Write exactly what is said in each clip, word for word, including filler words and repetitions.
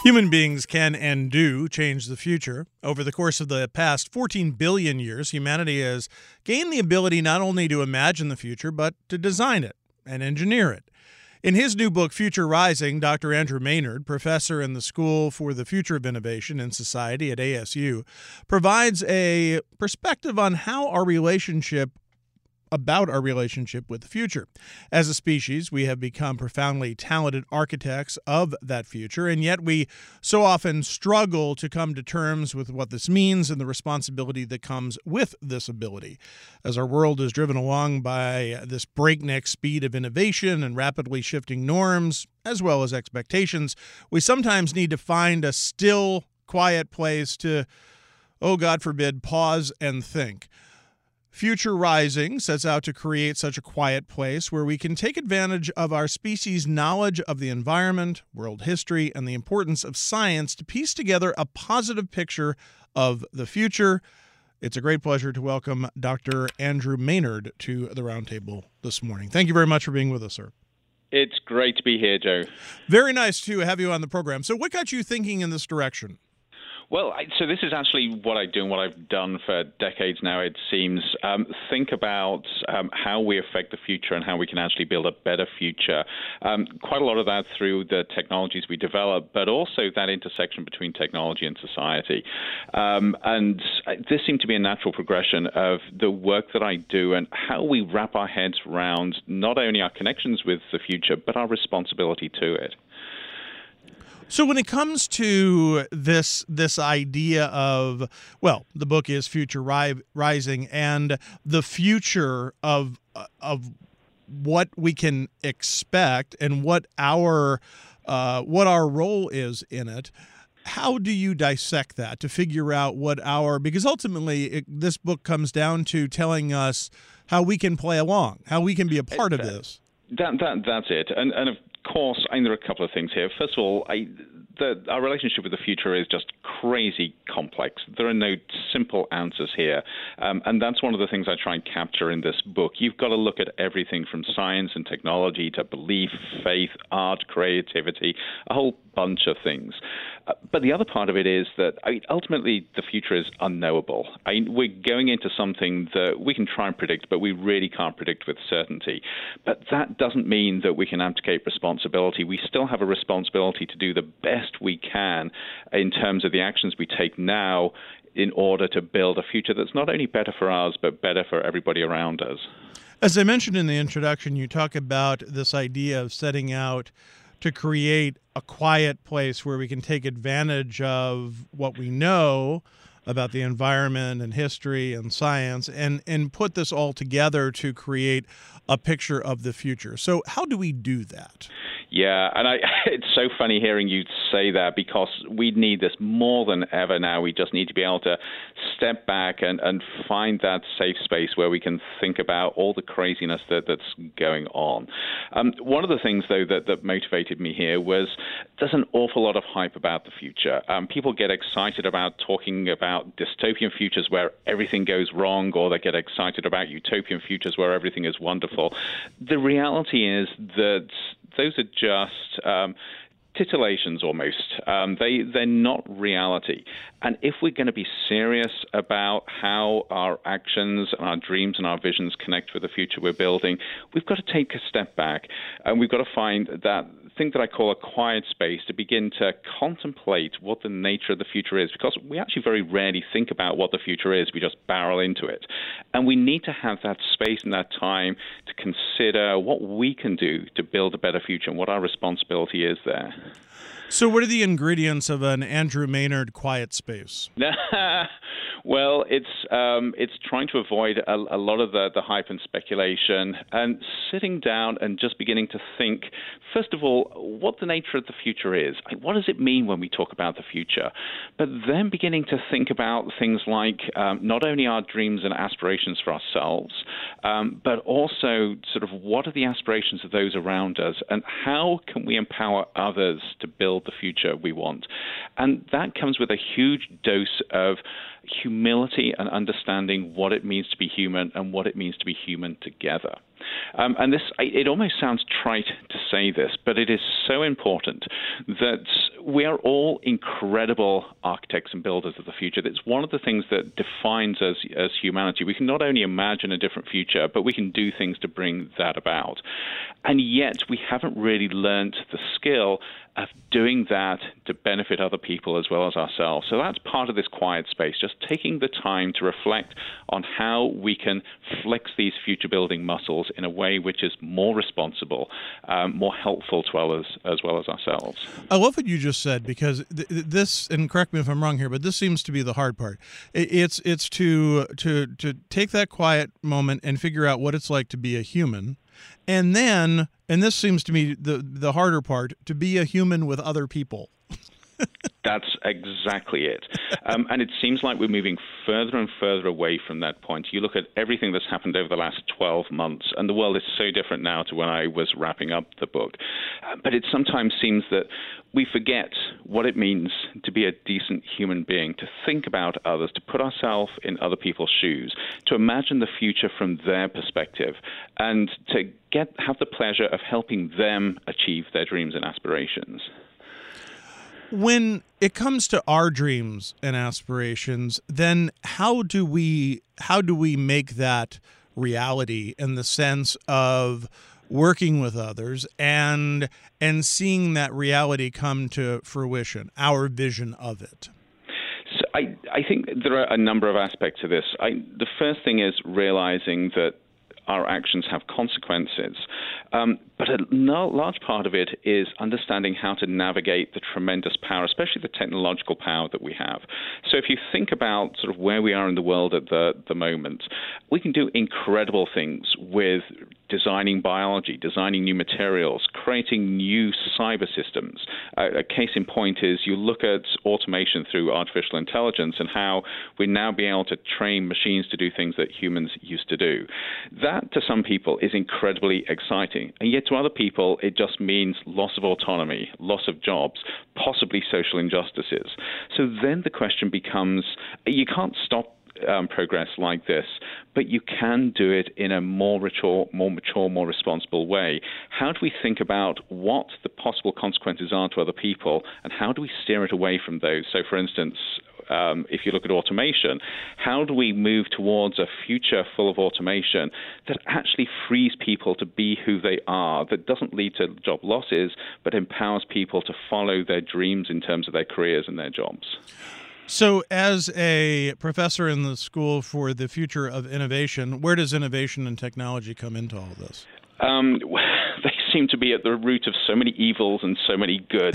Human beings can and do change the future. Over the course of the past fourteen billion years, humanity has gained the ability not only to imagine the future, but to design it and engineer it. In his new book, Future Rising, Doctor Andrew Maynard, professor in the School for the Future of Innovation and Society at A S U, provides a perspective on how our relationship about our relationship with the future. As a species, we have become profoundly talented architects of that future, and yet we so often struggle to come to terms with what this means and the responsibility that comes with this ability. As our world is driven along by this breakneck speed of innovation and rapidly shifting norms, as well as expectations, we sometimes need to find a still, quiet place to, oh, God forbid, pause and think. Future Rising sets out to create such a quiet place where we can take advantage of our species' knowledge of the environment, world history, and the importance of science to piece together a positive picture of the future. It's a great pleasure to welcome Doctor Andrew Maynard to the roundtable this morning. Thank you very much for being with us, sir. It's great to be here, Joe. Very nice to have you on the program. So what got you thinking in this direction? Well, I, so this is actually what I do and what I've done for decades now, it seems. Um, think about um, how we affect the future and how we can actually build a better future. Um, quite a lot of that through the technologies we develop, but also that intersection between technology and society. Um, and this seemed to be a natural progression of the work that I do and how we wrap our heads around not only our connections with the future, but our responsibility to it. So when it comes to this this idea of, well, the book is Future Ri- Rising, and the future of of what we can expect and what our uh, what our role is in it, how do you dissect that to figure out what our, because ultimately it, this book comes down to telling us how we can play along, how we can be a part of this. That, that, that's it. And, and of course, I mean, there are a couple of things here. First of all, I, the, our relationship with the future is just crazy complex. There are no simple answers here. Um, and that's one of the things I try and capture in this book. You've got to look at everything from science and technology to belief, faith, art, creativity, a whole bunch of things. Uh, but the other part of it is that I mean, ultimately the future is unknowable. I mean, we're going into something that we can try and predict, but we really can't predict with certainty. But that doesn't mean that we can abdicate responsibility. We still have a responsibility to do the best we can in terms of the actions we take now in order to build a future that's not only better for us, but better for everybody around us. As I mentioned in the introduction, you talk about this idea of setting out to create a quiet place where we can take advantage of what we know about the environment and history and science and, and put this all together to create a picture of the future. So how do we do that? Yeah, and I, it's so funny hearing you say that because we need this more than ever now. We just need to be able to step back and, and find that safe space where we can think about all the craziness that, that's going on. Um, one of the things, though, that, that motivated me here was there's an awful lot of hype about the future. Um, people get excited about talking about dystopian futures where everything goes wrong, or they get excited about utopian futures where everything is wonderful. The reality is that those are just um, titillations almost. Um, they, they're not reality. And if we're going to be serious about how our actions and our dreams and our visions connect with the future we're building, we've got to take a step back and we've got to find that thing that I call a quiet space to begin to contemplate what the nature of the future is, because we actually very rarely think about what the future is. We just barrel into it. And we need to have that space and that time to consider what we can do to build a better future and what our responsibility is there. So what are the ingredients of an Andrew Maynard quiet space? Well, it's um, it's trying to avoid a, a lot of the, the hype and speculation and sitting down and just beginning to think, first of all, what the nature of the future is. What does it mean when we talk about the future? But then beginning to think about things like um, not only our dreams and aspirations for ourselves, um, but also sort of what are the aspirations of those around us and how can we empower others to build the future we want. And that comes with a huge dose of humility and understanding what it means to be human and what it means to be human together. Um, and this, it almost sounds trite to say this, but it is so important that we are all incredible architects and builders of the future. It's one of the things that defines us as humanity. We can not only imagine a different future, but we can do things to bring that about. And yet we haven't really learned the skill of doing that to benefit other people as well as ourselves. So that's part of this quiet space, just taking the time to reflect on how we can flex these future building muscles in a way which is more responsible, um, more helpful to others as well as ourselves. I love what you just said, because th- this, and correct me if I'm wrong here, but this seems to be the hard part. It, it's it's to to to take that quiet moment and figure out what it's like to be a human. And then, and this seems to me the the harder part, to be a human with other people. That's exactly it. Um, and it seems like we're moving further and further away from that point. You look at everything that's happened over the last twelve months, and the world is so different now to when I was wrapping up the book. Uh, but it sometimes seems that we forget what it means to be a decent human being, to think about others, to put ourselves in other people's shoes, to imagine the future from their perspective, and to get have the pleasure of helping them achieve their dreams and aspirations. When it comes to our dreams and aspirations, then how do we how do we make that reality in the sense of working with others and and seeing that reality come to fruition, our vision of it? So I, I think there are a number of aspects of this. I, the first thing is realizing that our actions have consequences. Um, but a large part of it is understanding how to navigate the tremendous power, especially the technological power that we have. So if you think about sort of where we are in the world at the, the moment, we can do incredible things with designing biology, designing new materials, creating new cyber systems. Uh, a case in point is you look at automation through artificial intelligence and how we now be able to train machines to do things that humans used to do. That, to some people, is incredibly exciting. And yet to other people, it just means loss of autonomy, loss of jobs, possibly social injustices. So then the question becomes, you can't stop Um, progress like this, but you can do it in a more mature, more mature, more responsible way. How do we think about what the possible consequences are to other people, and how do we steer it away from those? So, for instance, um, if you look at automation, how do we move towards a future full of automation that actually frees people to be who they are, that doesn't lead to job losses, but empowers people to follow their dreams in terms of their careers and their jobs? So as a professor in the School for the Future of Innovation, where does innovation and technology come into all this? Um, they seem to be at the root of so many evils and so many goods.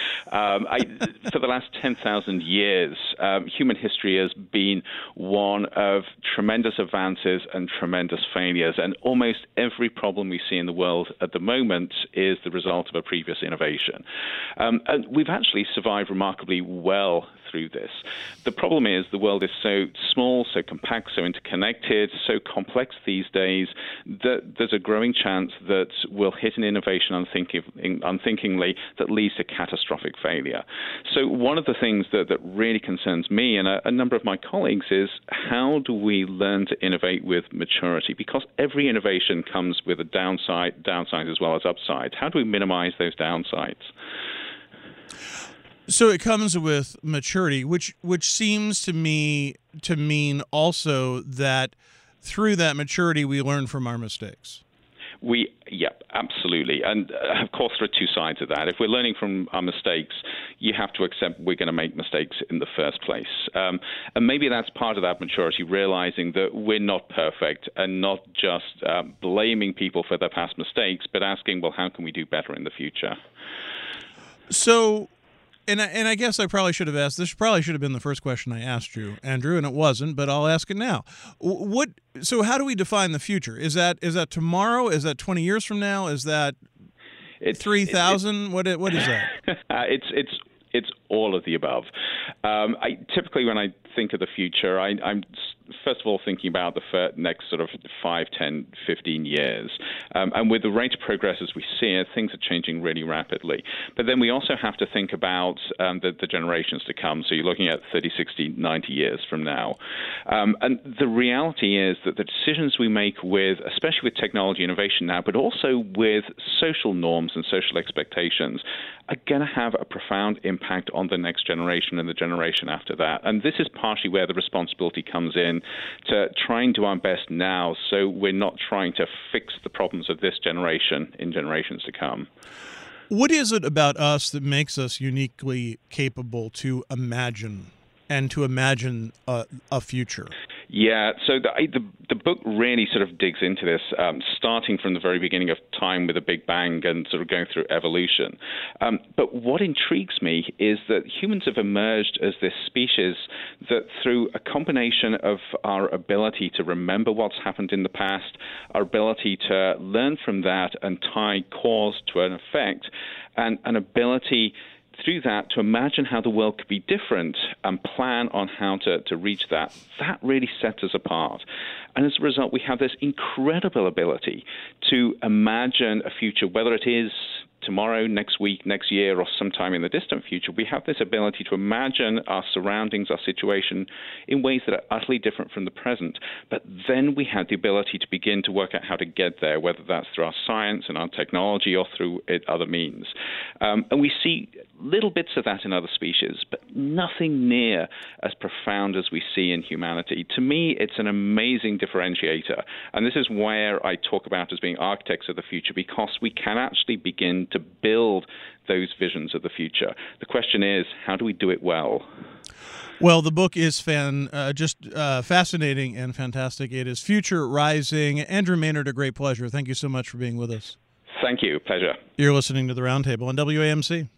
Um, I, for the last ten thousand years, um, human history has been one of tremendous advances and tremendous failures, and almost every problem we see in the world at the moment is the result of a previous innovation. Um, and we've actually survived remarkably well through this. The problem is the world is so small, so compact, so interconnected, so complex these days that there's a growing chance that we'll hit an innovation unthinking, unthinkingly that leads to catastrophic failure. So one of the things that, that really concerns me and a, a number of my colleagues is how do we learn to innovate with maturity? Because every innovation comes with a downside, downside as well as upside. How do we minimize those downsides? So it comes with maturity, which which seems to me to mean also that through that maturity we learn from our mistakes. We, yeah, absolutely. And uh, of course, there are two sides of that. If we're learning from our mistakes, you have to accept we're going to make mistakes in the first place. Um, and maybe that's part of that maturity, realizing that we're not perfect and not just uh, blaming people for their past mistakes, but asking, well, how can we do better in the future? So... And I, and I guess I probably should have asked, this probably should have been the first question I asked you, Andrew, and it wasn't, but I'll ask it now. What? So how do we define the future? Is that is that tomorrow? Is that twenty years from now? Is that three thousand? What, what is that? uh, it's it's it's all of the above. Um, I, typically, when I think of the future, I, I'm first of all thinking about the next sort of five, ten, fifteen years. Um, and with the rate of progress as we see it, things are changing really rapidly. But then we also have to think about um, the, the generations to come. So you're looking at thirty, sixty, ninety years from now. Um, and the reality is that the decisions we make with, especially with technology innovation now, but also with social norms and social expectations, are going to have a profound impact on the next generation and the generation after that. And this is partially where the responsibility comes in to try and do our best now so we're not trying to fix the problems of this generation in generations to come. What is it about us that makes us uniquely capable to imagine and to imagine a, a future? Yeah, so the, the the book really sort of digs into this, um, starting from the very beginning of time with a Big Bang and sort of going through evolution. Um, but what intrigues me is that humans have emerged as this species that through a combination of our ability to remember what's happened in the past, our ability to learn from that and tie cause to an effect, and an ability through that to imagine how the world could be different and plan on how to, to reach that, that really sets us apart. And as a result, we have this incredible ability to imagine a future, whether it is tomorrow, next week, next year, or sometime in the distant future. We have this ability to imagine our surroundings, our situation, in ways that are utterly different from the present. But then we have the ability to begin to work out how to get there, whether that's through our science and our technology or through it, other means. Um, and we see little bits of that in other species, but nothing near as profound as we see in humanity. To me, it's an amazing differentiator. And this is where I talk about as being architects of the future, because we can actually begin to build those visions of the future. The question is, how do we do it well? Well, the book is fan, uh, just uh, fascinating and fantastic. It is Future Rising. Andrew Maynard, a great pleasure. Thank you so much for being with us. Thank you. Pleasure. You're listening to The Roundtable on W A M C.